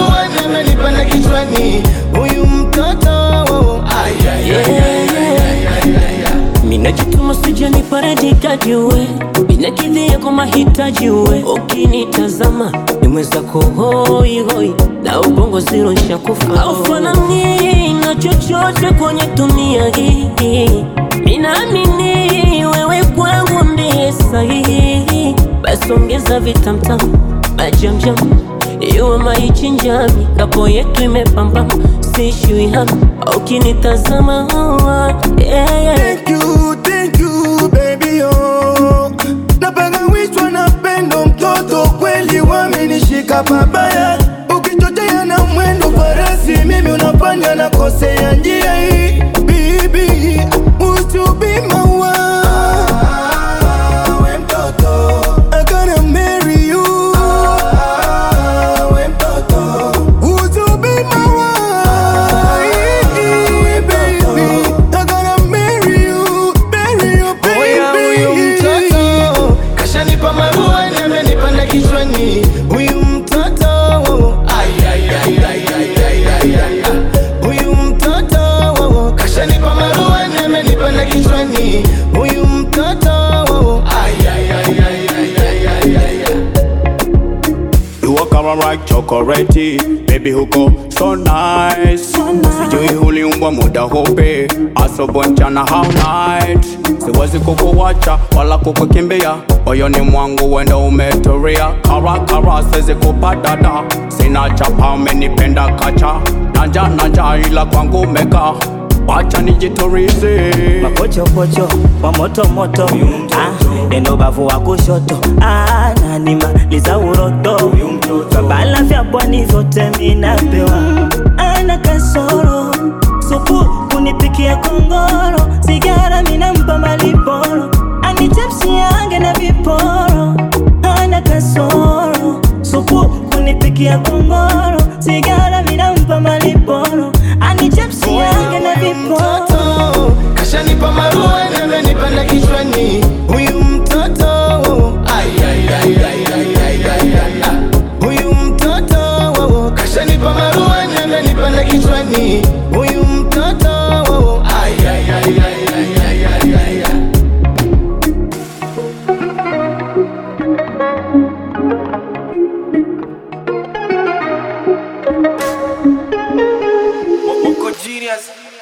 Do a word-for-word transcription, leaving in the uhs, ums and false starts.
maruani amenipanda kichwani. Huyu mtoto ay ay ay ay ay ay. Minajituma sijani paradika jiwe, minakidhia kwa mahitaji uwe. Ukinitazama ni mwenzako hoi hoi, na ubongo zero nshakufa. Haufanani na chochote kwenye dunia hii. Minaamini wewe kwangu ndiye sahihi. Basi ongeza vitamtam, majamjam, yuwa maichinjami. Kapo yetu imepambama, siishiwi hapa ukinitazama. yeah, yeah. Thank you, thank you baby oh. Napanga wishwa na pendo mtoto kweli wamenishika pabaya. Ukichochea na mwendo farasi mimi unafanya na kosea njia hii. Baby, would you be my wife? We mtoto, I gonna marry you. We mtoto, would you be my wife? Baby, I gonna marry you, marry you baby. Oya huyu mtoto kashanipa maruani amenipanda kichwani. Huyu mtoto ay ay ay ay ay ay ay. Huyu mtoto kashanipa maruani amenipanda kichwani. Huyu mtoto ay ay ay ay ay ay ay. You walk around like chocolate, baby huko so nice. Sijui uliumbwa muda hope, asubuhi mchana how night. Siwezi kukuwacha wala kukukimbia, moyoni mwangu wenda umetulia. Kara kara siwezi kupadada, sina chapa umenipenda kacha. Nanja nanja ila kwangu meka, wacha nijiturize. Mapocho pocho wa moto moto, ah, eno bavu wa kushoto, ah, nanimaliza uroto. Babala vya pwani vyote minapewa, ana kasoro supu kunipikia kongoro. Sigara minampa maliporo, anitepsi yange na viporo. Ana kasoro supu kunipikia kongoro. Sigara minampa maliporo, anitepsi yange na viporo. Mtoto kashanipa maruani amenipanda kichwani. Huyu mtoto ay ay ay ay ay ay ay ay. Huyu mtoto kashanipa maruani amenipanda kichwani. Huyu mtoto ay ay ay ay ay ay ay ay. Moko genius.